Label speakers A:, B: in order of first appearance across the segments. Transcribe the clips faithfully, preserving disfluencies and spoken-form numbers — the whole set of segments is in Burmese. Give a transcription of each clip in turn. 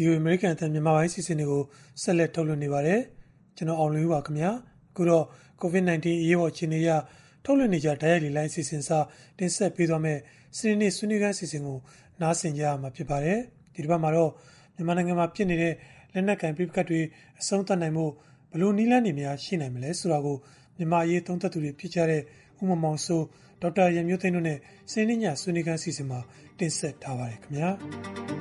A: ဗီအိုအေ American အသံမြန်မာပိုင်းစီစဉ်တွေကိုဆက်လက်ထုတ်လွှင့်နေပါတယ်။ကျွန်တော်အောင်လွင်ဦးပါခင်ဗျာ။အခုတော့ COVID 19 အရေးပေါ်အခြေအနေအရထုတ်လွှင့်နေကြဓာတ်ရိုက်လိုင်းစီစဉ်စာတင်ဆက်ပေးသွားမယ့်စနေနေ့ဆွေးနွေးခန်းစီစဉ်ကိုနားဆင်ကြရမှာဖြစ်ပါတယ်။ဒီတစ်ပတ်မှာတော့မြန်မာနိုင်ငံမှာဖြစ်နေတဲ့လက်နက်ကင်ပြပခတ်တွေအဆုံးသတ်နိုင်မှုဘလို့နီးလန်းနေများရှိနိုင်မလဲဆိုတာကိုမြန်မာအရေးသုံးသပ်သူတွေဖြစ်ကြတဲ့ဦးမောင်မောင်စိုးဒေါက်တာရန်မျိုးသိန်းတို့နဲ့စနေနေ့ညဆွေးနွေးခန်းစီစဉ်မှာတင်ဆက်ထားပါတယ်ခင်ဗျာ။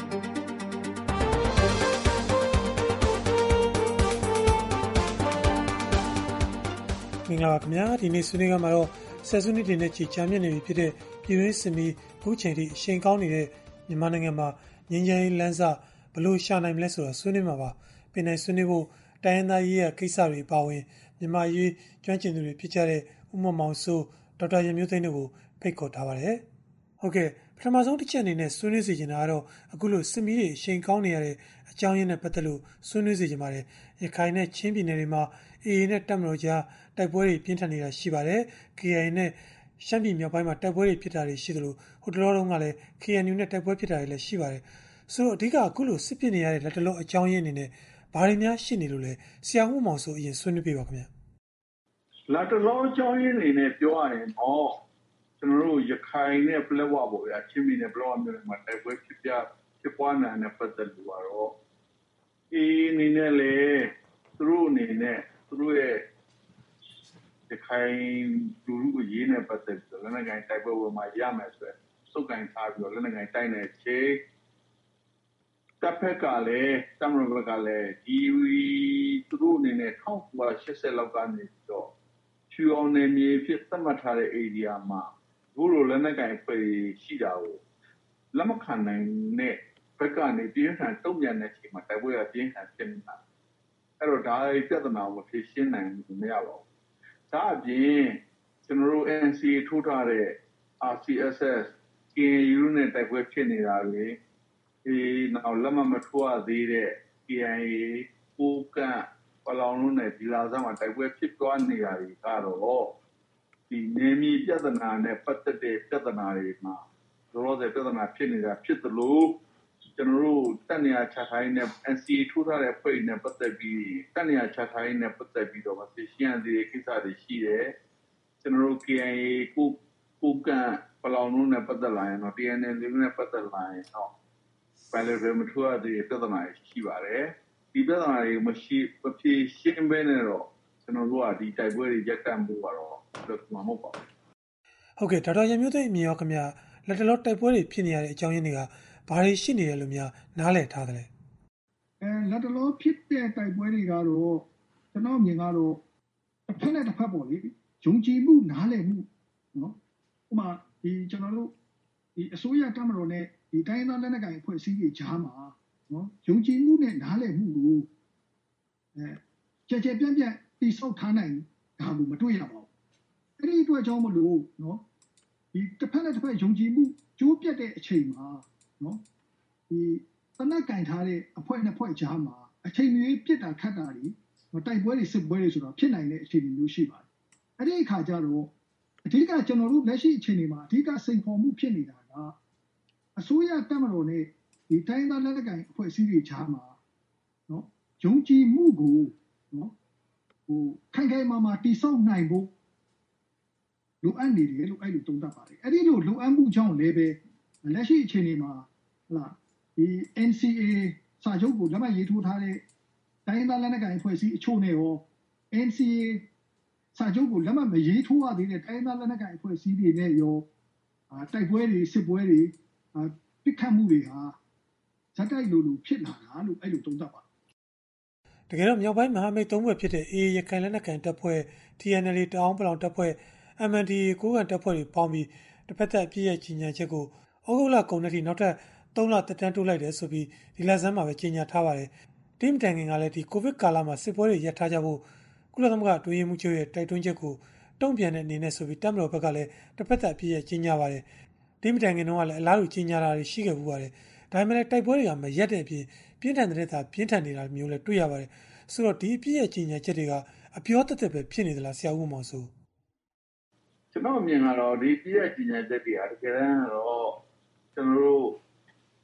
A: မင်္ဂလာပါခင်ဗျာဒီနေ့ဆွေးနွေးခန်းမှာတော့ဆယ်စုနှစ်တွေနဲ့ချီကြာမြင့်နေပြီဖြစ်တဲ့ပြည်တွင်းစစ်မီးအခုချိန်ထိအရှိန်ကောင်းနေတဲ့မြန်မာနိုင်ငံမှာငြိမ်းချမ်းရေးလမ်းစဘလို့ရှာနိုင်မလဲဆိုတာဆွေးနွေးမှာပါပင်နိုင်ဆွေးနွေးဖို့တိုင်းရင်းသားရေးရကိစ္စတွေပါဝင်မြန်မာရေးကျွမ်းကျင်သူတွေဖြစ်ကြတဲ့ဦးမောင်မောင်စိုးဒေါက်တာရန်မျိုးသိန်းတို့ကိုဖိတ်ခေါ်ထားပါတယ်ဟုတ်ကဲ့ပထမဆုံးတစ်ချက်အနေနဲ့ဆွေးနွေးစီချင်တာကတော့အခုလိုစစ်မီးတွေအရှိန်ကောင်းနေရတဲ့အကြောင်းရင်းနဲ့ပတ်သက်လို့ဆွေးနွေးစီချင်ပါတယ်ရခိုင်နဲ့ချင်းပြည်နယ်တွေမှာ အေအေ နဲ့တပ်မတော်ကြားတိုက်ပွဲတွေပြင်းထန်နေတာရှိပါတယ် ကေအိုင်အေ နဲ့ရှမ်းပြည်မြောက်ပိုင်းမှာတိုက်ပွဲတွေဖြစ်တာတွေရှိသလိုဟိုတလောတုန်းကလည်း ကေအန်ယူ နဲ့တိုက်ပွဲဖြစ်တာတွေလည်းရှိပါတယ်ဆိုတော့အဓိကအခုလိုစစ်ဖြစ်နေရတဲ့လက်တလုံးအကြောင်းရင်းအနေနဲ့ဘာတွေများရှိနေလို့လဲဆရာဦးမောင်ဆိုအရင်ဆွေးနွေးပြပါခင်ဗျ
B: လက်တလုံးအကြောင်းရင်းအနေနဲ့ပြောရရင်တော့ကျွန်တော်တို့ရခိုင်နဲ့ပလက်ဝပေါ့ဗျာချင်းပြည်နယ်ပလက်ဝမြို့မှာတိုက်ပွဲဖြစ်ပြဖြစ်ပွားနေတာနဲ့ပတ်သက်လို့ကတော့အေးအနေနဲ့လေသူတို့အနေနဲ့သူတို့ရဲ့ရခိုင်လူလူကိုရေးနေပတ်သက်ပြီးလက်နက်ကိုင်တိုက်ပွဲဝင်မှာရမယ်ဆိုရယ်စုပ်ကိုင်ထားပြီးတော့လက်နက်ကိုင်တိုက်နေချေတပ်ဖက်ကလည်းတမန်တော်ကလည်းဒီသူတို့အနေနဲ့၁၉၈၀လောက်ကနေပြီးတော့ချူအောင်နေမြေဖြစ်သတ်မှတ်ထားတဲ့ area မှာဘိုးလိုလက်နက်ကိုင်ဖွဲ့ရှိတာကိုလက်မခံနိုင်တဲ့ဘက်ကနေပြင်းထန်တုံ့ပြန်တဲ့အချိန်မှာတိုက်ပွဲကပြင်းထန်ဖြစ်နေတာအဲ့တော့ဒါပြဿနာကိုဖြေရှင်းနိုင်မရပါဘူးဒါအပြင်ကျွန်တော်တို့ N C A ထိုးထားတဲ့ R C S S K N U နဲ့တိုက်ပွဲဖြစ်နေတာလေဒီနောက်လက်မမထိုးရသေးတဲ့ K I A ပိုးကန့်ပလောင်လုံးနဲ့ဒီလာစားမှာတိုက်ပွဲဖြစ်သွားနေတာတွေကတော့ဒီနေမီပြဿနာနဲ့ပတ်သက်တဲ့ပြဿနာတွေမှာလောလောဆယ်ပြဿနာဖြစ်နေတာဖြစ်သလိုကျွန်တော်တို့တက်နေရချထိုင်းနဲ့ N C A ထိုးထားတဲ့ဖွဲ့နဲ့ပတ်သက်ပြီးတက်နေရချထိုင်းနဲ့ပတ်သက်ပြီးတော့မသိရှင်းသေးတဲ့ကိစ္စတွေရှိတယ်ကျွန်တော်တို့ K I A ကိုပိုးကန့်ပလောင်လုံးနဲ့ပတ်သက်လာရင်တော့ T N L နဲ့ပတ်သက်လာရင်တော့ဘယ်လိုပဲမထိုးရသေးတဲ့ပြဿနာရှိပါတယ်ဒီပြဿနာတွေမရှိမဖြေရှင်းဘဲနဲ့တော့ကျွန်တော်တို့ကဒီတိုက်ပွဲတွေရပ်တန့်ဖို့ကတော့လုပ်မှာမဟုတ်ပါဘူး
A: ဟုတ်ကဲ့ဒေါက်တာရန်မျိုးသိန်းအမြင်ရောခင်ဗျာလက်တလောတိုက်ပွဲတွေဖြစ်နေရတဲ့အကြောင်းရင်းတွေကဘာတွေရှိနေတယ်လို့များနားလည်ထားတယ်လဲ
C: အဲလက်တလောဖြစ်တဲ့တိုက်ပွဲတွေကတော့ကျွန်တော်မြင်ကတော့တစ်ဖက်နဲ့တစ်ဖက်ပေါ့လေယုံကြည်မှုနားလည်မှုနော်ဥပမာဒီကျွန်တော်တို့ဒီအစိုးရတပ်မတော်နဲ့ဒီတိုင်းသားလက်နက်ကိုင်အဖွဲ့အစည်းတွေကြားမှာနော်ယုံကြည်မှုနဲ့နားလည်မှုကိုအဲကြကြပြန့်ပြန့်တိဆောက်ထားနိုင်တာကိုမတွေ့ရပါဘူးအဲ့ဒီအတွက်ကြောင့်မလို့နော်ဒီတစ်ဖက်နဲ့တစ်ဖက်ယုံကြည်မှုကျိုးပြတ်တဲ့အချိန်မှာနော်ဒီတနက်ကင်ထားတဲ့အဖွဲ့နဲ့ဖွဲ့ကြားမှာအချိန်ကြီးပြစ်တာခတ်တာတွေတိုက်ပွဲတွေစစ်ပွဲတွေဆိုတော့ဖြစ်နိုင်တဲ့အခြေအနေမျိုးရှိပါတယ်အဲ့ဒီအခါကျတော့အဓိကကျွန်တော်တို့လက်ရှိအခြေအနေမှာအဓိကစိန်ခေါ်မှုဖြစ်နေတာကအစိုးရတပ်မတော်နဲ့ဒီတိုင်းသားလက်နက်ကိုင်အဖွဲ့အစည်းတွေကြားမှာနော်ယုံကြည်မှုကိုနော်ဟိုခိုင်ခိုင်မာမာတိဆောက်နိုင်ဖို့လိုအပ်နေတယ်လို့အဲ့လိုသုံးသပ်ပါတယ်အဲ့ဒီလိုလိုအပ်မှုကြောင့်လည်းပဲလက်ရှိအခြေအနေမှာဟလာဒီ N C A စာချုပ်ကိုလက်မှတ်ရေးထိုးထားတဲ့တိုင်းသားလက်နက်ကိုင်အဖွဲ့အစည်းအချို့နဲ့ရော N C A စာချုပ်ကိုလက်မှတ်မရေးထိုးရသေးတဲ့တိုင်းသားလက်နက်ကိုင်အဖွဲ့အစည်းတွေနဲ့ရောတိုက်ပွဲတွေစစ်ပွဲတွေပြစ်ခတ်မှုတွေဟာဇက်တိုက်လိုလိုဖြစ်လာတာလို့အဲ့လိုသုံးသပ်ပါ
A: တကယ်တော့မြောက်ပိုင်းမဟာမိတ်သုံးဘက်ဖြစ်တဲ့ အေအေ ရခိုင်လက်နက်ကိုင်တပ်ဖွဲ့ T N L တအောင်းပလောင်တပ်ဖွဲ့ M N D A ကိုးကန့်တပ်ဖွဲ့တွေပေါင်းပြီးတစ်ဖက်သက်အပြည့်ရဲ့ကြီးညာချက်ကိုဩဂုတ်လကုန်တဲ့အထိနောက်ထပ်သုံးလတက်တန်းတိုးလိုက်တယ်ဆိုပြီးဒီလဆန်းမှာပဲကြီးညာထားပါတယ်ဒီမတိုင်ခင်ကလည်းဒီကိုဗစ်ကာလမှာစစ်ပွဲတွေရပ်ထားကြဖို့ကုလသမဂ္ဂတွင်းရေးမှုချုပ်ရဲ့တိုက်တွန်းချက်ကိုတုံ့ပြန်တဲ့အနေနဲ့ဆိုပြီးတပ်မတော်ဘက်ကလည်းတစ်ဖက်သက်အပြည့်ရဲ့ကြီးညာပါတယ်ဒီမတိုင်ခင်တော့လည်းအလားတူကြီးညာတာတွေရှိခဲ့ဘူးပါတယ်ဒါပေမဲ့တိုက်ပွဲတွေကမရက်တဲ့အပြင်ပြင်းထန်တဲ့တာပြင်းထန်နေတာမျိုးလည်းတွေ့ရပါတယ်ဆိုတော့ဒီအပြည့်ရဲ့ကြီးညာချက်တွေကအပြောတသက်ပဲဖြစ်နေသလားဆရာဦးမောင်ဆို
B: ကျွန်တော်မြင်ကတော့ဒီပြည့်ရဲ့ကြီးညာချက်တွေဟာတကယ်တမ်းတော့ကျွန်တော်တို့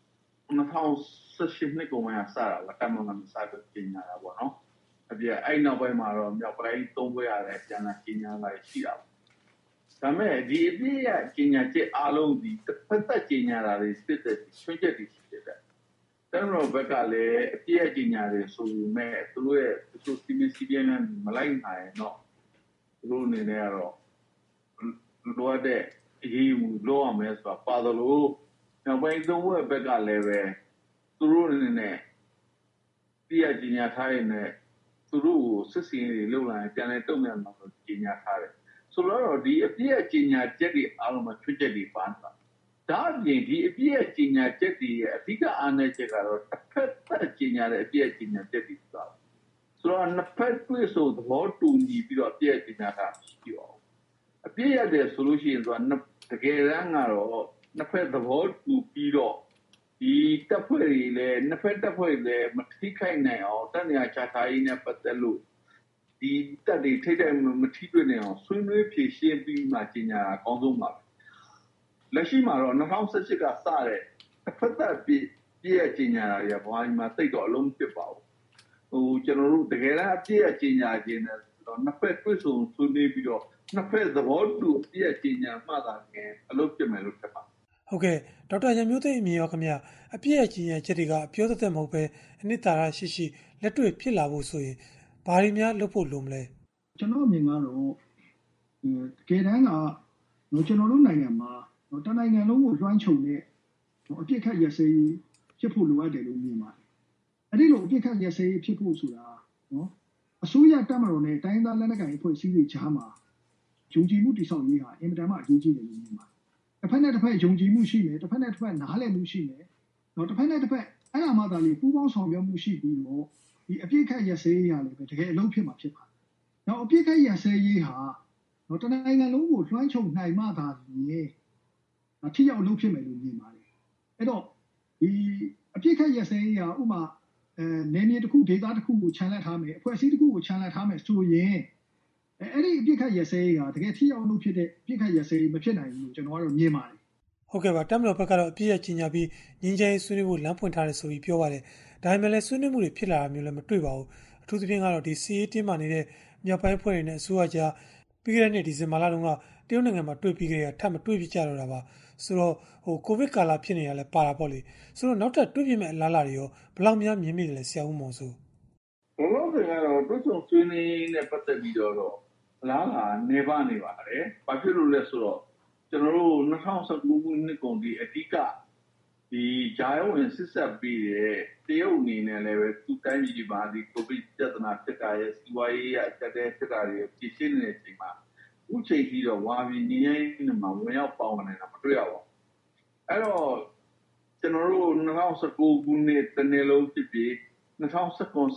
B: 2018နှစ်ကုန်ပိုင်းကစတာပါတက်မန်ကစပြီးပြင်ညာတာပေါ့နော်အပြည့်အဲ့နောက်ပိုင်းမှာတော့မြောက်ပိုင်းသုံးဘွဲရတယ်ကျန်တာပြင်ညာလာရှိတာပေါ့ဒါမဲ့ဒီအပြည့်ရပြင်ညာချက်အားလုံးဒီတစ်ဖက်သက်ပြင်ညာတာတွေစစ်တဲ့ချွင်းချက်တွေရှိတယ်တဲ့တမန်ဘက်ကလည်းအပြည့်ရပြင်ညာတွေဆိုပေမဲ့သူတို့ရဲ့သူစီမီစီပြန်မလိုက်နိုင်တော့သူတို့အနေနဲ့ကတော့လိုအပ်တဲ့အရေးယူလုပ်ရမယ်ဆိုတာပါသလိုနောက်ပိုင်းသုံးဘွဲဘက်ကလည်းပဲသူတို့အနေနဲ့ပြည့်ရပြင်ညာထားရင်လည်းသူတို့ကိုစစ်စင်တွေလုပ်လာရင်ပြန်လဲတုံ့ပြန်မှာလို့ပြင်ညာထားတယ်ဆိုတော့ဒီအပြည့်အကျဉ်းညာချက်တွေအားလုံးမှာချွတ်ချက်တွေပါတာဒါအပြင်ဒီအပြည့်အကျဉ်းညာချက်တွေရဲ့အဓိကအားနည်းချက်ကတော့တစ်ဖက်သက်ကျဉ်းညာတဲ့အပြည့်အကျဉ်းညာချက်တွေဆိုတာဆိုတော့နှစ်ဖက်တွေ့ဆိုသဘောတူညီပြီးတော့အပြည့်အကျဉ်းညာတာရှိအောင်အပြည့်ရတယ်ဆိုလို့ရှိရင်ဆိုတာတကယ်တမ်းကတော့နှစ်ဖက်သဘောတူပြီးတော့ဒီတပ်ဖွဲ့တွေလည်းနှစ်ဖက်တပ်ဖွဲ့တွေလည်းမထိခိုက်နိုင်အောင်တပ်နေရာချထားရေးနဲ့ပတ်သက်လို့ဒီတက်တွေထိတဲ့မထိတွေ့နေအောင်ဆွေးနွေးဖြေရှင်းပြီးမှကျင်ညာအကောင်းဆုံးပါလက်ရှိမှာတော့2018ကစတဲ့တစ်ဖက်သက်ပြည့်ပြည့်ကျင်ညာရဘာမှသိတော့အလုံးဖြစ်ပါဘူးဟိုကျွန်တော်တို့တကယ်တော့အပြည့်ကျင်ညာခြင်းနဲ့တော့နှစ်ဖက်တွေ့ဆုံဆွေးနွေးပြီးတော့နှစ်ဖက်သဘောတူအပြည့်ကျင်ညာမှသာခင်အလုပ်ဖြစ်မယ်လို့ထင်ပါ
A: ဟုတ်ကဲ့ဒေါက်တာရမျိုးသိန်းအမြင်ရောခင်ဗျအပြည့်အကျဉ်းချက်တွေကအပြောသက်မဟုတ်ပဲအနှစ်သာရရှိရှိလက်တွေ့ဖြစ်လာဖို့ဆိုရင်ဘာတွေများလုပ်ဖို့လိုမလဲ
C: ကျွန်တော်အမြင်ကတော့တကယ်တမ်းကကျွန်တော်တို့နိုင်ငံမှာတနိုင်ငံလုံးကိုလွှမ်းခြုံတဲ့အပြစ်ခတ်ရစေးဖြစ်ဖို့လိုအပ်တယ်လို့မြင်ပါတယ်အဲ့ဒီလိုအပြစ်ခတ်ရစေးဖြစ်ဖို့ဆိုတာနော်အစိုးရတပ်မတော်နဲ့တိုင်းသားလက်နက်ကိုင်အဖွဲ့အစည်းတွေကြားမှာဂျုံကြည်မှုတည်ဆောက်ရေးဟာအင်မတန်မှအရေးကြီးတယ်လို့မြင်ပါတယ်တစ်ဖက်နဲ့တစ်ဖက်ယုံကြည်မှုရှိမယ်တစ်ဖက်နဲ့တစ်ဖက်နားလည်မှုရှိမယ်တော့တစ်ဖက်နဲ့တစ်ဖက်အဲ့ဒါမှသာလေပူးပေါင်းဆောင်ရွက်မှုရှိပြီးတော့ဒီအပြစ်ခတ်ရစေးရလည်းပဲတကယ်အလုပ်ဖြစ်မှာဖြစ်ပါတယ်။နောက်အပြစ်ခတ်ရစေးရေးဟာတော့တနိုင်ငံလုံးကိုလွှမ်းခြုံနိုင်မှသာလေအထီးရောက်လုပ်ဖြစ်မယ်လို့မြင်ပါတယ်။အဲ့တော့ဒီအပြစ်ခတ်ရစေးရေးဟာဥမာအဲနေမြေတစ်ခုဒေသတစ်ခုကိုခြံလက်ထားမယ်အဖွဲ့အစည်းတစ်ခုကိုခြံလက်ထားမယ်ဆိုရင်အဲ့ဒီအပြစ်ခတ်ရစေးရေးဟာတကယ်ထီးရောက်လုပ်ဖြစ်တဲ့အပြစ်ခတ်ရစေးရေးမဖြစ်နိုင်ဘူးလို့ကျွန်တော်ကတော့မြင်ပါတယ်
A: ဟုတ်ကဲ့ပါတမန်တော်ဘက်ကတော့အပြည့်အကျဉ်းညာပြီးငင်းချင်ဆွေးနွေးဖို့လမ်းဖွင့်ထားတယ်ဆိုပြီးပြောပါတယ်ဒါပေမဲ့လည်းဆွေးနွေးမှုတွေဖြစ်လာတာမျိုးလည်းမတွေ့ပါဘူးအထူးသဖြင့်ကတော့ဒီစီးအေးတင်းမာနေတဲ့မြောက်ပိုင်းဖွဲ့တွေနဲ့အစိုးရကြားပြီးခဲ့တဲ့နှစ်ဒီဇင်ဘာလတုန်းကတရုတ်နိုင်ငံမှာတွေ့ပြီးကြတဲ့ထပ်မတွေ့ပြကြတော့တာပါဆိုတော့ဟိုကိုဗစ်ကာလဖြစ်နေတာလည်းပါတာပေါ့လေဆိုတော့နောက်ထပ်တွေ့ပြမဲ့အလားလာတွေရောဘယ်လောက်များမြင်မိတယ်လဲဆရာဦးမောင်စိုး
B: ဘလို့ဆိုတော့တွေ့ဆုံဆွေးနွေးနဲ့ပတ်သက်ပြီးတော့အလားလာနေပါနေပါတယ်ဘာဖြစ်လို့လဲဆိုတော့ကျွန်တော်တို့2019ခုနှစ်ကုန်ဒီအဓိကဒီဂျာယဝင်စစ်ဆက်ပြီးတဲ့တရုတ်အနေနဲ့လည်းပဲသူ့တိုင်းပြည်မှာဒီကိုဗစ်ပြဿနာဖြစ်တာရဲ့စီးပွားရေးအကျပ်တဲ့ဖြစ်တာတွေပြည်ရှင်းနေတဲ့အချိန်မှာဥချိန်ပြီးတော့ဝါပြီးနေရင်မှာဝင်ရောက်ပေါင်းနေတာမတွေ့ရပါဘူးအဲ့တော့ကျွန်တော်တို့2019ခုနှစ်တနေ့လုံးဖြစ်ပြီး2019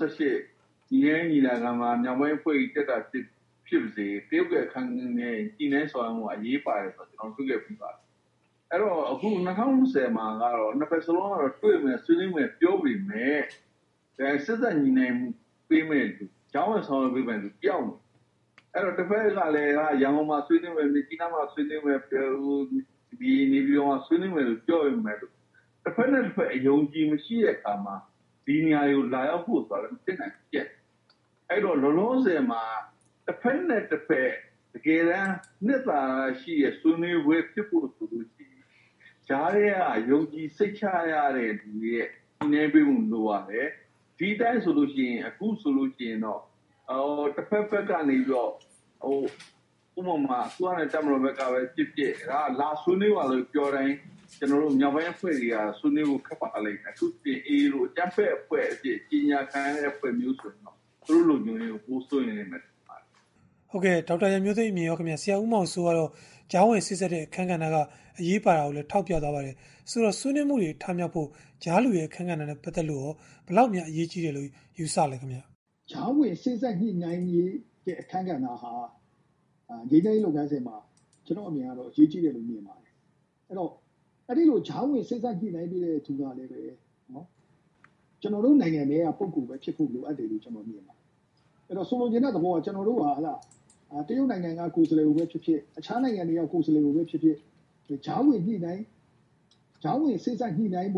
B: 18ညီရင်ညီလာခံမှာညောင်ပိုင်းဖွဲ့တက်တာဖြစ်ဖြစ်စေတရုတ်ရဲ့ခံနဲ့ဒီနေ့ဆိုရင်အရေးပါတယ်ဆိုတော့ကျွန်တော်တွေ့ခဲ့ပြီးပါတယ်အဲ့တော့အခု2020မှာကတော့နှစ်ဖက်စလုံးကတော့တွေ့မယ်ဆွေးနွေးမယ်ပြောပြီးမယ်ဒါစစ်သက်ညီနိုင်ပေးမယ်သူကျောင်းဝင်ဆောင်ပေးမယ်သူပြောင်းတယ်အဲ့တော့တစ်ဖက်ကလည်းရန်ကုန်မှာဆွေးနွေးမယ်မြကြီးနားမှာဆွေးနွေးမယ်ဒီနေပြည်တော်မှာဆွေးနွေးမယ်လို့ပြောရမယ်လို့တစ်ဖက်နဲ့တစ်ဖက်အယုံကြည်မရှိတဲ့အခါမှာဒီနေရာကိုလာရောက်ဖို့ဆိုတာလည်းသိနိုင်ပြက်အဲ့တော့လောလောဆယ်မှာတစ်ဖက်နဲ့တစ်ဖက်တကယ်တမ်းနှစ်သာရှိရဲ့ဆွေးနွေးပွဲဖြစ်ဖို့ဆိုလို့ရှိရင်ဂျားရဲကယုံကြည်စိတ်ချရတဲ့ဒီရဲ့နေပေးမှုလိုပါတယ်ဒီတိုင်းဆိုလို့ရှိရင်အခုဆိုလို့ရှိရင်တော့အော်တစ်ဖက်ဖက်ကနေပြီးတော့ဟိုဥပမာသူကလည်းတမန်တော်ဘက်ကပဲဖြစ်ဖြစ်ဒါလာဆွေးနွေးပါလို့ပြောတိုင်းကျွန်တော်တို့မြောက်ပိုင်းအဖွဲ့တွေကဆွေးနွေးဖို့ခက်ပါလိမ့်မယ်အခုပြင်အေးလို့အကြက်ဖက်အဖွဲ့အဖြစ်ကြီးညာခံရတဲ့အဖွဲ့မျိုးဆိုရင်တော့သူတို့လူမျိုးတွေကိုပိုးဆွေးနေမယ်
A: ဟုတ်ကဲ့ဒေါက်တာရမျိုးသိန်းအမြင်ရောခင်ဗျာဆရာဦးမောင်စိုးကတော့ကြားဝင်စစ်ဆက်တဲ့အခန်းကဏ္ဍကအရေးပါတာကိုလည်းထောက်ပြသွားပါတယ်ဆိုတော့ဆွေးနွေးမှုတွေထားမြောက်ဖို့ကြားလူရဲ့အခန်းကဏ္ဍနဲ့ပတ်သက်လို့ရောဘယ်လောက်များအရေးကြီးတယ်လို့ယူဆလဲခင်ဗျာ
C: ကြားဝင်စစ်ဆက်ညှိနှိုင်းရေးရဲ့အခန်းကဏ္ဍဟာဒီတိုင်းလုပ်ငန်းစဉ်မှာကျွန်တော်အမြင်ကတော့အရေးကြီးတယ်လို့မြင်ပါတယ်အဲ့တော့အဲ့ဒီလိုကြားဝင်စစ်ဆက်ညှိနှိုင်းပြီးတဲ့သူကလည်းပဲနော်ကျွန်တော်တို့နိုင်ငံထဲကပုံကူပဲဖြစ်ဖို့လိုအပ်တယ်လို့ကျွန်တော်မြင်ပါတယ်အဲ့တော့ဆိုလိုချင်တဲ့သဘောကကျွန်တော်တို့ဟာဟလာတရုတ်နိုင်ငံကကိုယ်စားလှယ်ကိုပဲဖြစ်ဖြစ်အခြားနိုင်ငံတွေကကိုယ်စားလှယ်ကိုပဲဖြစ်ဖြစ်ဂျားဝင်ညှိနှိုင်းဂျားဝင်စစ်ဆက်ညှိနှိုင်းဖို့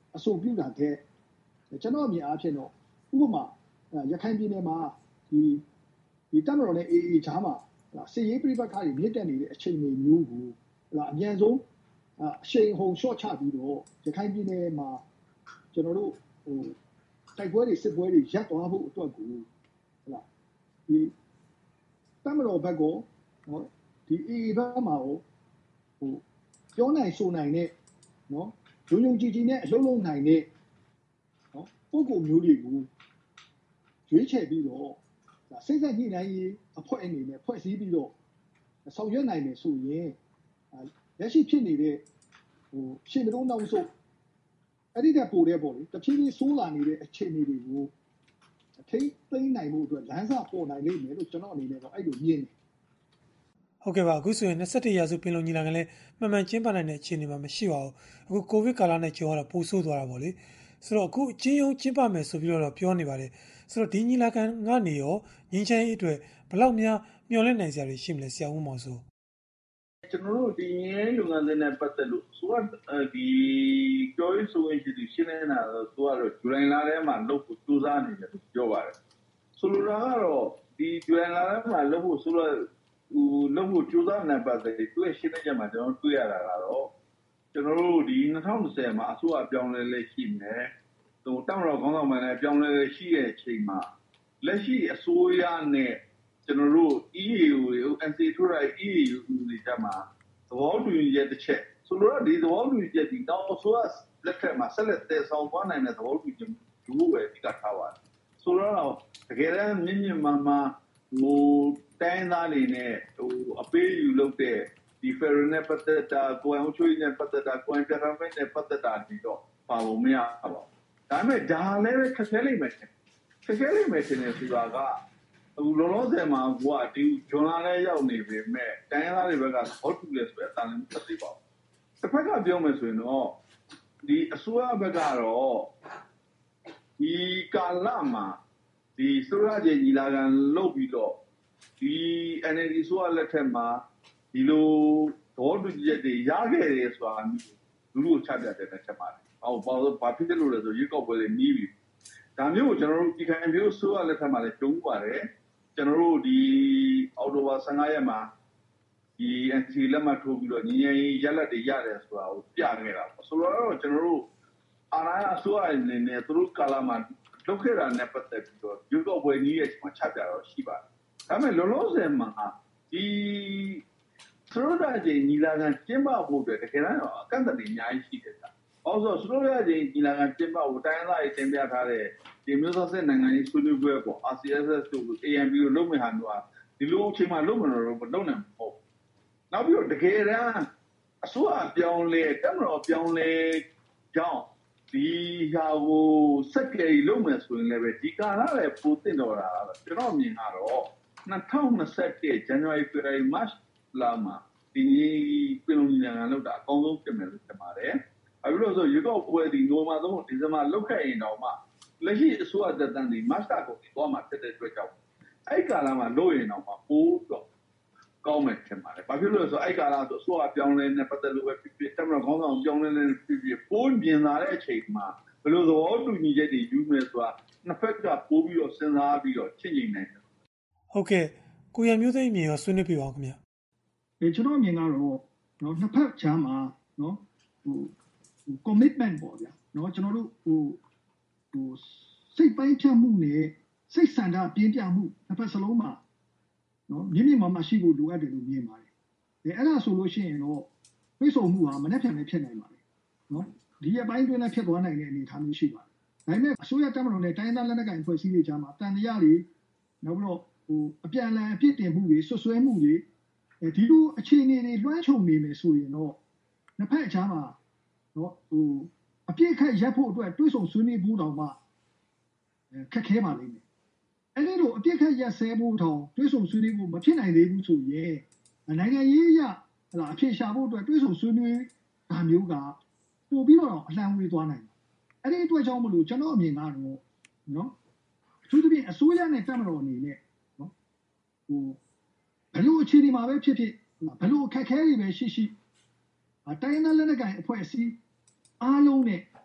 C: အဆိုပြုတာတဲ့ကျွန်တော်အမြင်အားဖြင့်တော့ဥပမာရခိုင်ပြည်နယ်မှာဒီဒီတပ်မတော်နဲ့ အေအေ ကြားမှာစစ်ရေးပြိပက္ခတွေမြင့်တက်နေတဲ့အချိန်တွေမျိုးကိုဟလာအမြန်ဆုံးအရှိန်ဟုန်လျှော့ချပြီးတော့ရခိုင်ပြည်နယ်မှာကျွန်တော်တို့ဟိုတိုက်ပွဲတွေစစ်ပွဲတွေရပ်သွားဖို့အတွက်ကိုဟလာဒီတပ်မတော်ဘက်ကနော်ဒီ အေအေ ဘက်မှာဟိုပြောနိုင်ဆိုနိုင်တဲ့နော်ရုံရုံကြည်ကြည်နဲ့အလုံးလုံးနိုင်တဲ့နော်ပုံကိုမျိုးတွေကိုရွေးချယ်ပြီးတော့စိတ်ဆက်ညှိနှိုင်းရေးအဖွဲ့အနေနဲ့ဖွဲ့စည်းပြီးတော့ဆောင်ရွက်နိုင်မယ်ဆိုရင်လက်ရှိဖြစ်နေတဲ့ဟိုရှင်းမတော့နောက်ဆုံးအဲ့ဒီကပိုတဲ့ပေါ့လေတဖြည်းဖြည်းဆိုးလာနေတဲ့အခြေအနေတွေကိုထိသိမ်းနိုင်မှုအတွက်လမ်းစာပေါ်နိုင်လိမ့်မယ်လို့ကျွန်တော်အနေနဲ့တော့အဲ့လိုမြင်တယ်
A: ဟုတ်ကဲ့ပါအခုဆိုရင်ยี่สิบเอ็ดရာစုပင်လုံညီလာခံလဲမှန်မှန်ကျင်းပနိုင်တဲ့အခြေအနေမှာမရှိပါဘူးအခုကိုဗစ်ကာလနဲ့ကြောရတာပိုဆိုးသွားတာပေါ့လေဆိုတော့အခုအချင်းယုံကျင်းပမယ်ဆိုပြီးတော့ပြောနေပါတယ်ဆိုတော့ဒီညီလာခံကနေရောငင်းချမ်းရေးအတွက်ဘယ်လောက်များမျှော်လင့်နိုင်စရာတွေရှိမလဲဆရာဦးမောင်စိုး
B: ကျွန်တော်တို့ဒီငင်းလူငန်းစဉ်နဲ့ပတ်သက်လို့ဆိုတော့ဒီပြောရေးဆိုရင်ဒီရှင်းနေတာဆိုတော့ဇူလိုင်လထဲမှာလုပ်ဖို့စူးစမ်းနေတယ်လို့ပြောပါတယ်ဆိုလိုတာကတော့ဒီဇူလိုင်လထဲမှာလုပ်ဖို့ဆိုတော့ဟိုလုပ်ဖို့စူးစမ်းနေပါတယ်သူရဲ့ရှင်းနေချက်မှာကျွန်တော်တွေ့ရတာကတော့ကျွန်တော်တို့ဒီยี่สิบยี่สิบမှာအစိုးရပြောင်းလဲလဲရှိမယ်ဟိုတောင်တော်ခေါင်းဆောင်မှလည်းပြောင်းလဲလဲရှိတဲ့အချိန်မှာလက်ရှိအစိုးရနဲ့ကျွန်တော်တို့ E A U တွေ N C A ထိုးလိုက် E A U တွေကြမှာသဘောတူညီချက်တစ်ချက်ဆိုတော့ဒီသဘောတူညီချက်ဒီတောင်အစိုးရလက်ထက်မှာဆက်လက်တည်ဆောင်သွားနိုင်တဲ့သဘောတူညီချက်ဒီလိုပဲဒီကထားပါတယ်ဆိုတော့တကယ်တမ်းမြင့်မြင့်မားမားဟိုတိုင်းသားတွေနဲ့ဟိုအပေးယူလုပ်တဲ့ဒီ Federal နဲ့ပတ်သက်တာကိုယ်အောင်ချွေးနဲ့ပတ်သက်တာကိုယ် Government နဲ့ပတ်သက်တာဒီတော့ပါဖို့မရပါဘူးဒါပေမဲ့ဒါလည်းပဲခက်ခဲလိမ့်မယ်ခက်ခဲလိမ့်မယ်ထင်တယ်ဆိုတာကဟိုလောလောဆယ်မှာကဒီဂျွန်လာလည်းရောက်နေပြီမဲ့တိုင်းသားတွေဘက်ကဟောတူလဲဆိုတဲ့အတန်လည်းမသိပါဘူးတစ်ဖက်ကပြောမယ်ဆိုရင်တော့ဒီအစိုးရဘက်ကတော့ဒီကာလမှာဒီစရကြေညီလာခံလုပ်ပြီးတော့ဒီ N L D ဆိုရလက်ထက်မှာဒီလိုသဘောတူညီချက်တွေရခဲ့တယ်ဆိုတာလူလူချပြတဲ့ချက်ပါတယ်။အော်ဘာလို့ဘာဖြစ်လို့လဲဆိုရွေးကောက်ပွဲတွေနီးပြီ။ဒါမျိုးကိုကျွန်တော်တို့ဒီခံမျိုးဆိုရလက်ထက်မှာလည်းကြုံပါတယ်။ကျွန်တော်တို့ဒီအော်တိုဘာဆယ့်ငါးရက်မှာဒီ N C A လက်မှတ်ထိုးပြီးတော့ညီညီရက်လက်တွေရတယ်ဆိုတာကိုပြခဲ့တာပေါ့။ဆိုတော့ကျွန်တော်တို့အာဏာအစိုးရအနေနဲ့သူတို့ကာလမှာလုပ်ခဲ့တာနဲ့ပတ်သက်ပြီးတော့ရွေးကောက်ပွဲနီးရဲ့ချိန်မှာချပြတော့ရှိပါတယ်။ဒါပေမဲ့လောလောဆယ်မှာဒီစရိုးဒါချင်းညီလာခံကျင်းပဖို့အတွက်တကယ်တော့အကန့်အသတ်တွေအများကြီးရှိတယ်ဗျ။အော်ဆိုစရိုးဒါချင်းညီလာခံကျင်းပဖို့တိုင်းသားတွေတင်ပြထားတဲ့ဒီမျိုးသားစစ်နိုင်ငံရေးဆွေးနွေးပွဲပေါ့ R C S S တို့ A N P တို့လုပ်မယ့်ဟာမျိုးကဒီလိုအချိန်မှလုပ်မယ်တော့မလုပ်နိုင်ဘူးပေါ့။နောက်ပြီးတော့တကယ်တမ်းအစိုးရပြောင်းလဲတက်မတော်ပြောင်းလဲကြောင်းဒီဟာကိုစက်ကလေးလုပ်မယ်ဆိုရင်လည်းပဲဒီကာလလည်းပိုတင်တော်တာကျွန်တော်မြင်ကတော့ยี่สิบยี่สิบ January February March လာမှာဒီပြည်လုံးညီလာခံလုပ်တာအကောင်းဆုံးဖြစ်မယ်လို့ထင်ပါတယ်။အဲဒီလိုဆိုရွေးကောက်ပွဲဒီနိုဝင်ဘာသုံးဒီဇင်ဘာလုပ်ခဲ့ရင်တော့မှလက်ရှိအစိုးရသက်တမ်းဒီ Master ကိုသွားမှာတက်တဲ့အတွက်ကြောင့်အဲ့ကာလမှာလုပ်ရင်တော့မှပိုးတော့ကောင်းမယ်ထင်ပါတယ်။ဘာဖြစ်လို့လဲဆိုတော့အဲ့ကာလဆိုအစိုးရပြောင်းလဲနေပတ်သက်လို့ပဲဖြစ်ဖြစ်တက်မတော်ခေါင်းဆောင်ပြောင်းလဲနေဖြစ်ဖြစ်ပိုးမြင်လာတဲ့အချိန်မှာဘယ်လိုသဘောတူညီချက်တွေယူမယ်ဆိုတာနှစ်ဖက်ကပိုးပြီးတော့စဉ်းစားပြီးတော့ချင့်ချိန်နိုင်တယ်
A: ။ဟုတ်ကဲ့ကိုရမျိုးသိမ်းမြင်ရောဆွေးနွေးပြပါဦးခင်ဗျ
C: ။ဒီကျွန်တော်မြင်ကတော့နော်နှစ်ဖက်ချမ်းမှာနော်ဟို commitment ပေါ့ဗျာနော်ကျွန်တော်တို့ဟိုဟိုစိတ်ပိုင်းဖြတ်မှုနဲ့စိတ်ဆန္ဒပြင်းပြမှုနှစ်ဖက်စလုံးမှာနော်မြင့်မြင့်မားမားရှိဖို့လိုအပ်တယ်လို့မြင်ပါတယ်။အဲအဲ့ဒါဆိုလို့ရှိရင်တော့ပြေဆုံးမှုဟာမနှက်ဖြန်နဲ့ဖြစ်နိုင်ပါတယ်နော်ဒီအပိုင်းတွင်းနဲ့ဖြစ်သွားနိုင်တဲ့အနေအထားမျိုးရှိပါတယ်။ဒါပေမဲ့အစိုးရတပ်မတော်နဲ့တိုင်းဒေသလက်နက်ကိုင်ဖွဲ့စည်းရေးချမ်းမှာတန်တရားတွေနောက်ပြီးတော့ဟိုအပြန်အလှန်အပြစ်တင်မှုတွေဆွဆွဲမှုတွေဒီလိုအခြေအနေတွေလွှမ်းခြုံနေမယ်ဆိုရင်တော့နှစ်ဖက်အချမ်းမှာနော်ဟိုအပြစ်ခတ်ရပ်ဖို့အတွက်တွေးဆုံဆွေးနွေးဖို့တောင်မှခက်ခဲပါလိမ့်မယ်။အဲဒီလိုအပြစ်ခတ်ရပ်ဆဲဖို့တောင်တွေးဆုံဆွေးနွေးဖို့မဖြစ်နိုင်သေးဘူးဆိုရင်နိုင်ငံရေးအရဟလာအဖြစ်ရှာဖို့အတွက်တွေးဆုံဆွေးနွေးတာမျိုးကပို့ပြီးတော့အလှမ်းဝေးသွားနိုင်တယ်။အဲဒီအတွက်ကြောင့်မလို့ကျွန်တော်အမြင်ကတော့နော်အထူးသဖြင့်အစိုးရနဲ့တပ်မတော်အနေနဲ့နော်ဟိုဘယ်လိုအခြေအနေမှာပဲဖြစ်ဖြစ်ဘယ်လိုအခက်အခဲတွေပဲရှိရှိတိုင်းဒေသလက်နက်ကိုင်အဖွဲ့အစည်းအားလုံးနဲ့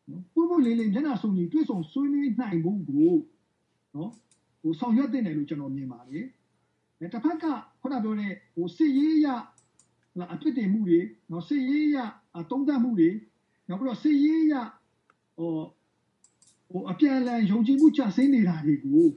C: 不不零零真的送你对送孙女နိုင်မှုကိုနော်ဟိုဆောင်ရွက်တဲ့တယ်လို့ကျွန်တော်မြင်ပါတယ်။အဲတစ်ဖက်ကခုနပြောတဲ့ဟိုစစ်ရေးရဟလာအဖြစ်တင်မှုတွေနော်စစ်ရေးရတုံးတက်မှုတွေနောက်ပြီးတော့စစ်ရေးရဟိုဟိုအပြန်အလှန်ယုံကြည်မှုကျဆင်းနေတာတွေကို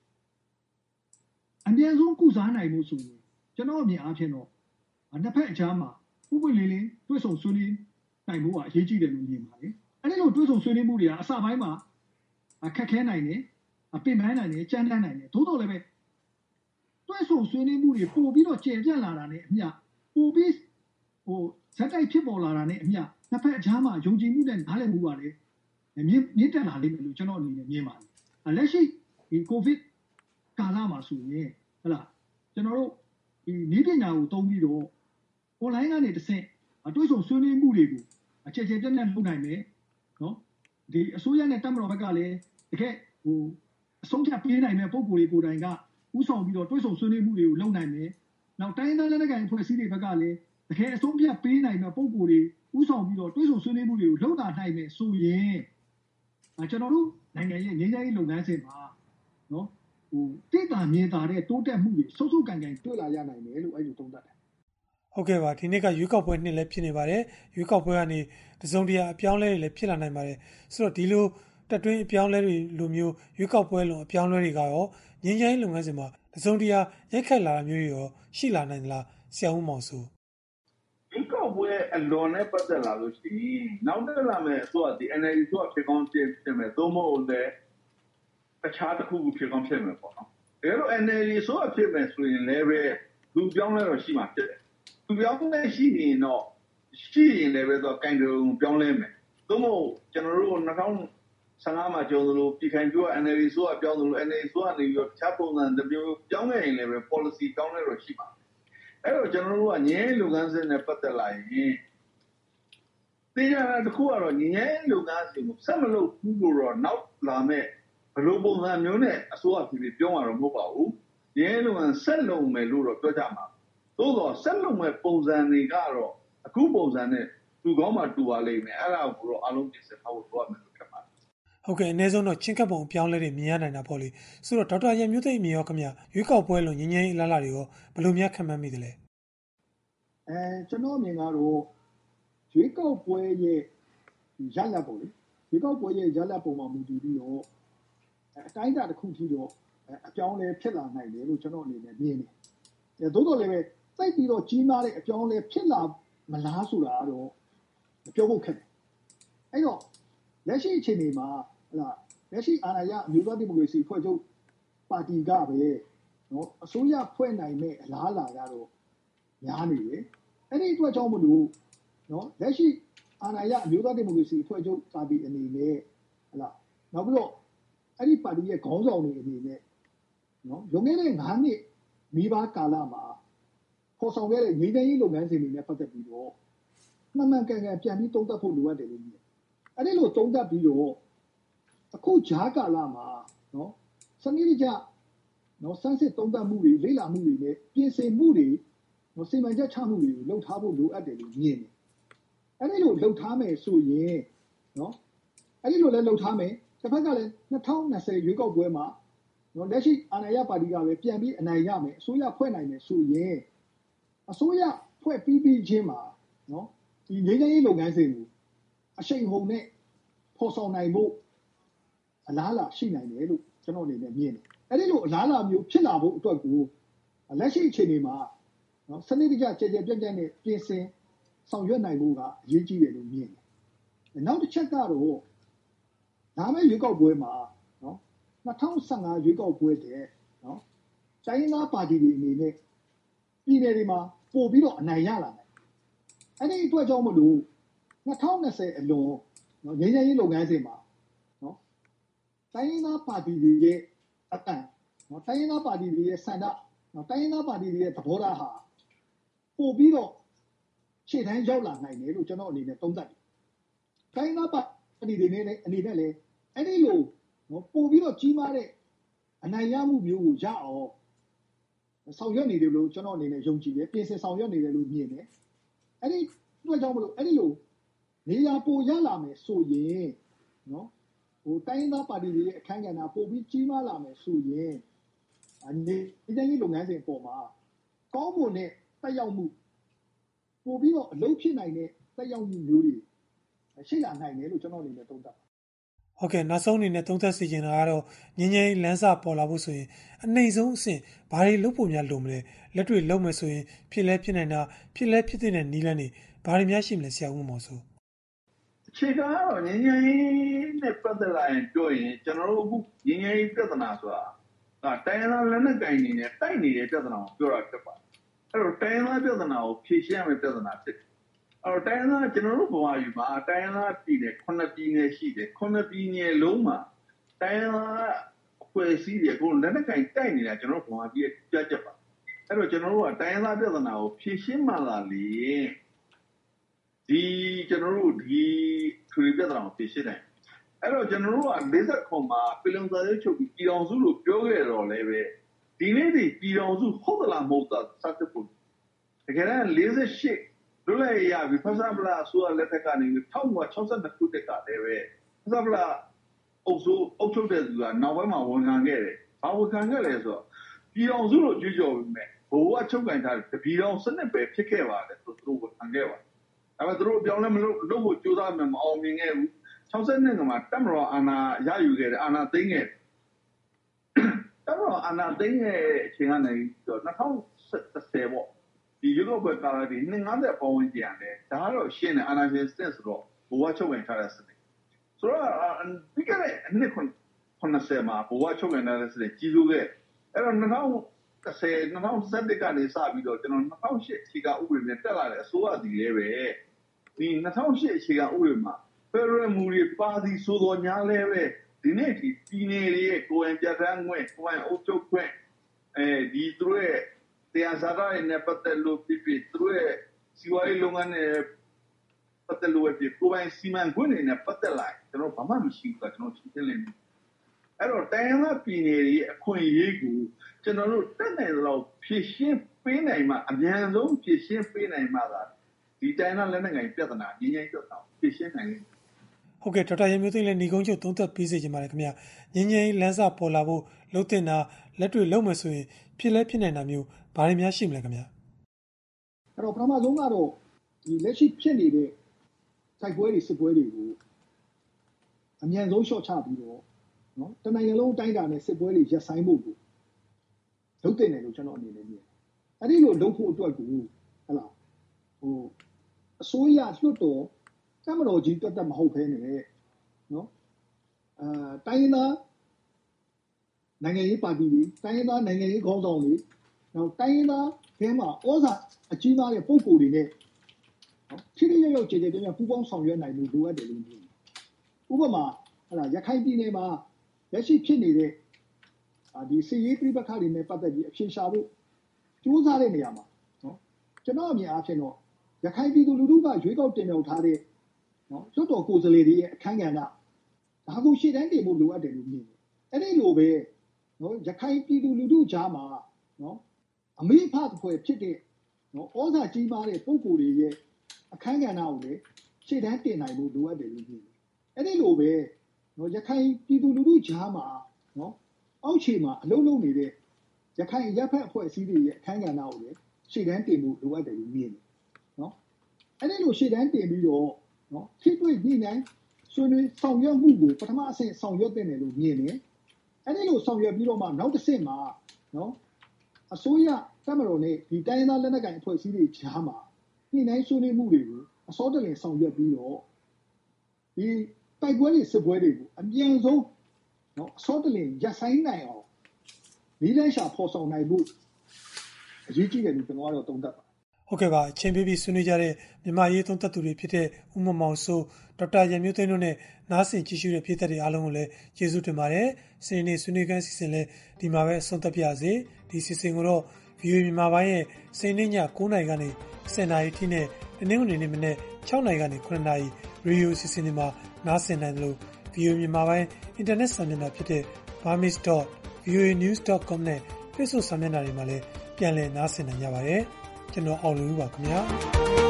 C: အများဆုံးကုစားနိုင်မှုဆိုရင်ကျွန်တော်အမြင်အားဖြင့်တော့နှစ်ဖက်အကြားမှာဥပဒေလေးတွဲဆုံဆွေးနွေးနိုင်မှုကအရေးကြီးတယ်လို့မြင်ပါတယ်။အဲဒီလိုတွဲဆုံဆွေးနွေးမှုတွေကအစပိုင်းမှာအခက်ခဲနိုင်တယ်အပင်ပန်းနိုင်တယ်ကြမ်းတမ်းနိုင်တယ်သို့တော်လည်းပဲတွဲဆုံဆွေးနွေးမှုတွေပို့ပြီးတော့ကျယ်ပြန့်လာတာနဲ့အမျှပို့ပြီးဟိုဇက်တိုက်ဖြစ်ပေါ်လာတာနဲ့အမျှနှစ်ဖက်အကြားမှာယုံကြည်မှုနဲ့နားလည်မှုပါလေမြင့်မြင့်တက်လာလိမ့်မယ်လို့ကျွန်တော်အနေနဲ့မြင်ပါတယ်။လက်ရှိဒီကိုဗစ်ကာလမှာဆိုရင်ဟလာကျွန်တော်တို့ဒီနည်းပညာကိုသုံးပြီးတော့ online ကနေတစ်ဆင့်တွဲဆုံဆွေးနွေးမှုတွေကိုအခြေချေပြန့်ပြန့်လုပ်နိုင်မယ်နော်ဒီအစိုးရနဲ့တပ်မတော်ဘက်ကလည်းတကယ်ဟိုအဆုံးဖြတ်ပေးနိုင်တဲ့ပုံကိုယ်တွေကိုယ်တိုင်ကဥဆောင်ပြီးတော့တွဲဆုံဆွေးနွေးမှုတွေကိုလုပ်နိုင်မယ်နောက်တိုင်းဒေသလက်နက်ကိုင်အဖွဲ့အစည်းတွေဘက်ကလည်းတကယ်အဆုံးဖြတ်ပေးနိုင်တဲ့ပုံကိုယ်တွေဥဆောင်ပြီးတော့တွဲဆုံဆွေးနွေးမှုတွေကိုလုပ်လာနိုင်မယ်ဆိုရင်ကျွန်တော်တို့နိုင်ငံရဲ့ငြိမ်းချမ်းရေးလုပ်ငန်းစဉ်မှာနော်ဟိုတိတာမြင်တာတဲ့တိုးတက်မှုတွေစုပ်စုပ်ကန်ကန်တွေ့လာရနိုင်တယ်လို့အဲ့လိုသုံးသပ်တယ်
A: ဟုတ်ကဲ့ပါဒီနေ့ကရွေးကောက်ပွဲနှစ်လည်းဖြစ်နေပါတယ်ရွေးကောက်ပွဲကနေတစုံတရာအပြောင်းလဲတွေလည်းဖြစ်လာနိုင်ပါတယ်ဆိုတော့ဒီလိုတက်တွင်းအပြောင်းလဲတွေလိုမျိုးရွေးကောက်ပွဲလုံးအပြောင်းလဲတွေကရောငြိမ်းချမ်းရေးလုပ်ငန်းစဉ်မှာတစုံတရာရိုက်ခတ်လာတာမျိုးတွေရောရှိလာနိုင်သလားဆရာဦးမောင်စိုး
B: ရွေးကောက်ပွဲအလွန်နဲ့ပတ်သက်လာလို့ရှိရင်နောက်တက်လာမယ်ဆိုတော့ဒီ N L D ဆိုအဖြစ်ကောင်းဖြစ်မယ်သို့မဟုတ်လည်းတခြားတစ်ခုခုဖြစ်ကောင်းဖြစ်မယ်ပေါ့နော်ဒါတော့ N L D ဆိုအဖြစ်မယ်ဆိုရင်လည်းပဲလူပြောင်းလဲတော့ရှိမှာဖြစ်တယ်လူပြောင်းလဲရှိရင်တော့ရှိရင်လည်းပဲတော့ကင်တုံပြောင်းလဲမယ်သို့မဟုတ်ကျွန်တော်တို့၂၀၁၅မှာကြောသလိုပြည်ခိုင်ပြော N L D ဆိုအပြောင်းသလို N L D ဆိုကနေပြီးတော့တခြားပုံစံတစ်မျိုးပြောင်းလဲရင်လည်းပဲ policy ပြောင်းလဲတော့ရှိမှာအဲ့တော့ကျွန်တော်တို့ကငြင်းလုပ်ငန်းစဉ်နဲ့ပတ်သက်လာရင်သိရတာတစ်ခုကတော့ငြင်းလုပ်ငန်းစဉ်ကိုဆက်မလုပ်ဘူးလို့တော့နောက်လာမဲ့ဘယ်လိုပုံစံမျိုးနဲ့အစိုးရပြည်ပြည်ပြောမှာတော့မဟုတ်ပါဘူးငြင်းလုပ်ငန်းဆက်လုပ်မယ်လို့တော့ပြောကြမှာသို့တော့ဆက်လုပ်မဲ့ပုံစံတွေကတော့အခုပုံစံနဲ့တူကောင်းမှတူပါလိမ့်မယ်အဲ့ဒါကိုတော့အလုံးပြင်ဆင်ထားဖို့တော့မယ်လို့ထင်ပါတယ်
A: ဟုတ်ကဲ့အနည်းဆုံးတော့ချင်းကပ်ပုံအပြောင်းလဲတွေမြင်ရနိုင်တာပေါ့လေဆိုတော့ဒေါက်တာရန်မျိုးသိမ်းမြင်ရောခင်ဗျရွေးကောက်ပွဲလုံးငင်းငင်းအလားလာတွေရောဘယ်လိုများခံမှန်းမိသလဲ
C: အဲကျွန်တော်မြင်ကတော့ရွေးကောက်ပွဲရဲ့ရလဒ်ပုံလေရွေးကောက်ပွဲရဲ့ရလဒ်ပုံမှာမူတည်ပြီးတော့အတိုင်းအတာတစ်ခုထိတော့အပြောင်းလဲဖြစ်လာနိုင်တယ်လို့ကျွန်တော်အနေနဲ့မြင်တယ်သို့တော်လည်းပဲသိပြီးတော့ကြီးမားတဲ့အပြောင်းလဲဖြစ်လာမလားဆိုတာတော့ပြောဖို့ခက်တယ်အဲ့တော့လက်ရှိအခြေအနေမှာဟလာလက်ရှိအာဏာရအမျိုးသားဒီမိုကရေစီဖွဲ့ချုပ်ပါတီကပဲနော်အစိုးရဖွဲ့နိုင်မဲ့အလားအလာကတော့များနေတယ်အဲ့ဒီအတွက်ကြောင့်မလို့နော်လက်ရှိအာဏာရအမျိုးသားဒီမိုကရေစီဖွဲ့ချုပ်ပါတီအနေနဲ့ဟလာနောက်ပြီးတော့အဲ့ဒီပါတီရဲ့ခေါင်းဆောင်တွေအနေနဲ့နော်လွန်ခဲ့တဲ့၅နှစ်မိဘကာလမှာပေါ်ဆောင်ခဲ့တဲ့ငြိမ်းချမ်းရေးလုပ်ငန်းစဉ်တွေနဲ့ပတ်သက်ပြီးတော့မှန်မှန်ကန်ကန်ပြန်ပြီးသုံးသပ်ဖို့လိုအပ်တယ်လို့မြင်အဲ့ဒီလိုသုံးသပ်ပြီးတော့အခုဂျားကာလမှာနော်စနစ်တကျနော်စမ်းစစ်သုံးသပ်မှုတွေလေ့လာမှုတွေနဲ့ပြင်ဆင်မှုတွေနော်စီမံချက်ချမှုတွေကိုလုပ်ထားဖို့လိုအပ်တယ်လို့မြင်တယ်အဲ့ဒီလိုလုပ်ထားမယ်ဆိုရင်နော်အဲ့ဒီလိုလည်းလုပ်ထားမယ်တစ်ဖက်ကလည်း၂၀၂၀ရွေးကောက်ပွဲမှာနော်လက်ရှိအာဏာရပါတီကပဲပြန်ပြီးအနိုင်ရမယ်အစိုးရဖွဲ့နိုင်မယ်ဆိုရင်အစိုးရဖွဲ့ပြီးပြီးချင်းမှာနော်ဒီငြိမ်းချမ်းရေးလုပ်ငန်းစဉ်ကိုအရှိန်ဟုန်နဲ့ပေါ်ဆောင်နိုင်ဖို့အလားအလာရှိနိုင်တယ်လို့ကျွန်တော်အနေနဲ့မြင်တယ်အဲ့ဒီလိုအလားအလာမျိုးဖြစ်လာဖို့အတွက်ကိုလက်ရှိအခြေအနေမှာနော်စနစ်တကျကြဲကြဲပြန့်ပြန့်နဲ့ပြင်ဆင်ဆောင်ရွက်နိုင်ဖို့ကအရေးကြီးတယ်လို့မြင်တယ်နောက်တစ်ချက်ကတော့ဒါမဲ့ရွေးကောက်ပွဲမှာနော်၂၀၁၅ရွေးကောက်ပွဲတဲ့နော်တိုင်းရင်းသားပါတီတွေအနေနဲ့ပြည်နယ်တွေမှာပို့ပြီးတော့အနိုင်ရလာတယ်အဲ့ဒီအတွက်ကြောင့်မလို့၂၀၂၀အလွန်နော်ငြိမ်းချမ်းရေးလုပ်ငန်းစဉ်မှာနော်တိုင်းရင်းသားပါတီတွေရဲ့အတန်နော်တိုင်းရင်းသားပါတီတွေရဲ့ဆန္ဒနော်တိုင်းရင်းသားပါတီတွေရဲ့သဘောထားဟာပို့ပြီးတော့ခြေတန်းရောက်လာနိုင်တယ်လို့ကျွန်တော်အနေနဲ့သုံးသပ်တယ်တိုင်းရင်းသားပါတီတွေနဲ့အနေနဲ့လည်းအဲ့ဒီလိုနော်ပို့ပြီးတော့ကြီးမားတဲ့အနိုင်ရမှုမျိုးကိုရအောင်ဆောင်ရွက်နေတယ်လို့ကျွန်တော်အနေနဲ့ယုံကြည်တယ်ပြင်ဆင်ဆောင်ရွက်နေတယ်လို့မြင်တယ်အဲ့ဒီအတွက်ကြောင့်မလို့အဲ့ဒီလိုနေရာပိုရလာမယ်ဆိုရင်နော်ဟိုတိုင်းသားပါတီတွေရဲ့အခမ်းကဏ္ဍပို့ပြီးကြီးမားလာမယ်ဆိုရင်အနေအချင်းလုပ်ငန်းစဉ်ပေါ်မှာကောင်းမွန်တဲ့တက်ရောက်မှုပို့ပြီးတော့အလုပ်ဖြစ်နိုင်တဲ့တက်ရောက်မှုမျိုးတွေရှိလာနိုင်တယ်လို့ကျွန်တော်အနေနဲ့သုံးသပ်ပါ
A: ဟုတ်ကဲ့နောက်ဆုံးအနေနဲ့သုံးသပ်စီခြင်းတာကတော့ငင်းငင်းလမ်းစာပေါ်လာဖို့ဆိုရင်အနှိမ့်ဆုံးအဆင့်ဘာတွေလုပ်ဖို့များလိုမလဲလက်တွေ့လုပ်မယ်ဆိုရင်ဖြစ်လဲဖြစ်နိုင်တာဖြစ်လဲဖြစ်တဲ့နီးလန်းတွေဘာတွေများရှိမလဲဆရာဦးမောင်ဆို
B: အခြေခံကတော့ငင်းငင်းနဲ့ပတ်သက်လာရင်ပြောရင်ကျွန်တော်တို့အခုငင်းငင်းပြဿနာဆိုတာဒါတိုင်းသားလက်နက်ကင်နေနဲ့တိုက်နေတဲ့ပြဿနာကိုပြောတာဖြစ်ပါတယ်အဲ့တော့တိုင်းသားပြဿနာကိုဖြေရှင်းရမယ့်ပြဿနာဖြစ်အဲ့တော့တိုင်းသားကျွန်တော်တို့ဘဝယူမှာတိုင်းသားပြည်နယ်ခုနှစ်ပြည်နယ်ရှိတယ်ခုနှစ်ပြည်နယ်လုံးမှာတိုင်းသားအဖွဲ့အစည်းတွေကိုလက်နက်ကင်တိုက်နေတာကျွန်တော်တို့ဘဝပြည်ကြက်ကြက်ပါအဲ့တော့ကျွန်တော်တို့ကတိုင်းသားပြဿနာကိုဖြေရှင်းမှလာလေဒီကျွန်တော်တို့ဒီထွေပြဿနာကိုဖြေရှင်းတယ်အဲ့တော့ကျွန်တော်တို့က၄၀ခုမှာပြည်လုံစာချုပ်ချုပ်ပြီးပြည်တော်စုလို့ပြောခဲ့တော့လည်းပဲဒီနေ့ဒီပြည်တော်စုဟုတ်သလားမဟုတ်တာစသဖြင့်တကယ်တမ်း၄၈လွတ်လပ်ရပြီဖဆပလာဆိုရလက်ထက်ကနေ၁၉၆၂ခုတက်ကတည်းပဲဖဆပလာအုပ်စုအုပ်ချုပ်တဲ့သူကနောက်ပိုင်းမှာဝန်ခံခဲ့တယ်။ဘာဝန်ခံခဲ့လဲဆိုတော့ပြည်တော်စုလို့ကြွကြော်ပြီးမဲ့ဘိုးကချုပ်ကန်ထားတဲ့ပြည်တော်စနစ်ပဲဖြစ်ခဲ့ပါတယ်ဆိုသူတို့ဝန်ခံခဲ့ပါတယ်။ဒါပေမဲ့သူတို့ပြောင်းလဲမလို့လို့ကိုကြိုးစားမှမအောင်မြင်ခဲ့ဘူး။၆၂ကမှာတက်မတော်အာဏာရယူခဲ့တယ်အာဏာသိမ်းခဲ့တယ်။တက်မတော်အာဏာသိမ်းခဲ့တဲ့အချိန်ကနေပြီးတော့၂၀၁၀ပေါ့ဒီရုပ်ဘက်ကာလဒီနှစ်၅၀ပတ်ဝန်းကျင်တယ်ဒါကတော့ရှင်းတယ်အာဏာရှင်စနစ်ဆိုတော့ဘဝချုပ်ဝင်ထားတဲ့စနစ်ဆိုတော့ဒီကနေ့အနှစ်ခုနှစ်ဆယ်မှာဘဝချုပ်ဝင်ထားတဲ့စနစ်ကြီးစိုးခဲ့အဲ့တော့၂၀၁၀ ၂၀၁၁ကနေစပြီးတော့ကျွန်တော်၂၀၀၈အခြေခံဥပဒေနဲ့တက်လာတဲ့အစိုးရစီလည်းပဲဒီ၂၀၀၈အခြေခံဥပဒေမှာဖက်ဒရယ်မူတွေပါစီဆိုတော်ညာလည်းပဲဒီနေ့ဒီပြည်နယ်တွေရဲ့ကိုယ်ပိုင်ပြဋ္ဌာန်းခွင့်ကိုယ်ပိုင်အုပ်ချုပ်ခွင့်အဲဒီသူတို့ရဲ့တရားစာရနဲ့ပတ်သက်လို့ပြပြသူတို့ရဲ့စီဝါရေးလုပ်ငန်းနဲ့ပတ်သက်လို့ပြကိုယ်ပိုင်စီမံခွင့်တွေနဲ့ပတ်သက်လာကျွန်တော်ဘာမှမရှိဘူးကကျွန်တော်ရှင်းပြလိမ့်မယ်အဲ့တော့တိုင်းရင်းသားပြည်နယ်တွေအခွင့်အရေးကိုကျွန်တော်တို့တက်နိုင်တော့ဖြည့်ရှင်းပေးနိုင်မှအများဆုံးဖြည့်ရှင်းပေးနိုင်မှသာဒီတိုင်းရင်းသားလက်နက်ကိုင်ပြဿနာငြိမ်းချမ်းပြဿနာဖြည့်ရှင်းနိုင်တယ်
A: ဟုတ်ကဲ့ဒေါက်တာရမျိုးသိန်းလည်းညီကုန်းချုပ်သုံးသပ်ပေးစေချင်ပါတယ်ခင်ဗျာငြိမ်းချမ်းလမ်းစာပေါ်လာဖို့လှုပ်တင်တာလက်တွေ့လုပ်မယ်ဆိုရင်ဖြစ်လဲဖြစ်နိုင်တာမျိုးဘာတွေများရှိမလဲခင်ဗျာ
C: အဲ့တော့ပထမဆုံးကတော့ဒီလက်ရှိဖြစ်နေတဲ့စိုက်ပွဲတွေစစ်ပွဲတွေကိုအမြန်ဆုံးရှော့ချပြီးတော့နော်တနိုင်ငံလုံးတိုင်းတာနဲ့စစ်ပွဲတွေရပ်ဆိုင်ဖို့ကိုလုပ်တင်တယ်လို့ကျွန်တော်အနေနဲ့မြင်အဲ့ဒီလိုလုပ်ဖို့အတွက်ကိုဟလာဟိုအစိုးရလွှတ်တော်ကမ္ဘာတော်ကြီးတက်တက်မဟုတ်ဘဲနဲ့နော်အာတိုင်းရင်းသားနိုင်ငံရေးပါတီတွေတိုင်းရင်းသားနိုင်ငံရေးခေါင်းဆောင်တွေနောက်တိုင်းရင်းသားခဲမှာဩဇာအကြီးမားတဲ့ပုံကိုယ်တွေနဲ့နော်ထိထိရောက်ရောက်ကြည်ကြည်ပြည့်ပြည့်ပူးပေါင်းဆောင်ရွက်နိုင်လို့လိုအပ်တယ်လို့မြင်တယ်ဥပမာဟလာရခိုင်ပြည်နယ်မှာလက်ရှိဖြစ်နေတဲ့အာဒီစီရေးပြပခါတွေနဲ့ပတ်သက်ပြီးအဖြေရှာဖို့ကြိုးစားတဲ့နေရာမှာနော်ကျွန်တော်အမြင်အားဖြင့်တော့ရခိုင်ပြည်သူလူထုကရွေးကောက်တင်မြှောက်ထားတဲ့နော်လွှတ်တော်ကိုယ်စားလှယ်တွေရဲ့အခမ်းကဏ္ဍဒါကိုရှေ့တန်းတင်ဖို့လိုအပ်တယ်လို့မြင်တယ်အဲ့ဒီလိုပဲနော်ရခိုင်ပြည်သူလူထုကြားမှာနော်အမေဖတ်ဖွဲ့ဖြစ်တဲ့နော်ဩဇာကြီးမားတဲ့ပုံကိုယ်တွေရဲ့အခမ်းကဏ္ဍကိုလည်းရှေ့တန်းတင်နိုင်ဖို့လိုအပ်တယ်လို့မြင်တယ်အဲ့ဒီလိုပဲနော်ရခိုင်ပြည်သူလူထုကြားမှာနော်အောက်ခြေမှာအလုံးလုံးနေတဲ့ရခိုင်ရပ်ဖက်အဖွဲ့အစည်းတွေရဲ့အခမ်းကဏ္ဍကိုလည်းရှေ့တန်းတင်ဖို့လိုအပ်တယ်လို့မြင်တယ်နော်အဲ့ဒီလိုရှေ့တန်းတင်ပြီးတော့နော်ထိတွေ့ညှိနှိုင်းဆွေးနွေးဆောင်ရွက်မှုကိုပထမအဆင့်ဆောင်ရွက်တဲ့နယ်လို့မြင်တယ်အဲ့ဒီလိုဆောင်ရွက်ပြီးတော့မှနောက်တစ်ဆင့်မှာနော်အစိုးရတပ်မတော်နဲ့ဒီတိုင်းရင်းသားလက်နက်ကိုင်အဖွဲ့အစည်းတွေကြားမှာညှိနှိုင်းဆွေးနွေးမှုတွေကိုအစောတလင်ဆောင်ရွက်ပြီးတော့ဒီတိုက်ပွဲတွေစစ်ပွဲတွေကိုအမြန်ဆုံးနော်အစောတလင်ရပ်ဆိုင်းနိုင်အောင်ဒီလမ်းရှာဖော်ဆောင်နိုင်ဖို့အရေးကြီးတယ်လို့ကျွန်တော်ကတော့သုံးသပ်ပါ
A: ဟုတ်ကဲ့ပါအချိန်ပြည့်ဆွေးနွေးကြတဲ့မြန်မာရေးသုံးသပ်သူတွေဖြစ်တဲ့ဦးမောင်မောင်စိုးဒေါက်တာရန်မျိုးသိန်းတို့နဲ့နားဆင်ကြည့်ရှုတဲ့ပြည်သက်တွေအားလုံးကိုလည်းကျေးဇူးတင်ပါတယ်။စနေနေ့ဆွေးနွေးခန်းစီစဉ်လဲဒီမှာပဲအဆုံးသတ်ပြရစေ။ဒီစီစဉ်ကိုတော့ ဗွီအိုအေ မြန်မာပိုင်းရဲ့စနေနေ့ည၉နာရီကနေ၁၀နာရီထိနဲ့တနင်္ဂနွေနေ့မနေ့၆နာရီကနေ၇နာရီရေဒီယိုစီစဉ်တွေမှာနားဆင်နိုင်တယ်လို့ ဗွီအိုအေ မြန်မာပိုင်းအင်တာနက်စာမျက်နှာဖြစ်တဲ့ burmese dot voa news dot com နဲ့ Facebook စာမျက်နှာတွေမှာလည်းပြန်လည်နားဆင်နိုင်ကြပါတယ်။ကျွန်တော်အောင်လူပါခင်ဗျာ။